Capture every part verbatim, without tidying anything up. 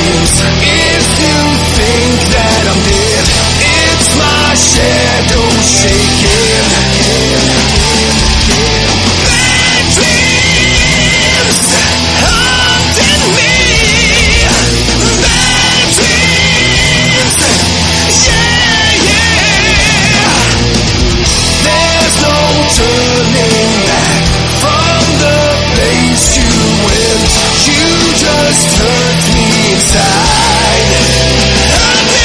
dreams. If you think that I'm dead, it's my shadow shaking. Bad dreams haunting me. Bad dreams, yeah, yeah. There's no turning back from the place you went. You just hurt me inside. Hurt me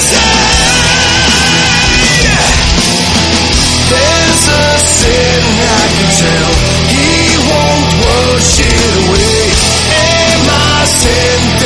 inside. There's a sin I can tell. He won't wash it away. Am I sin?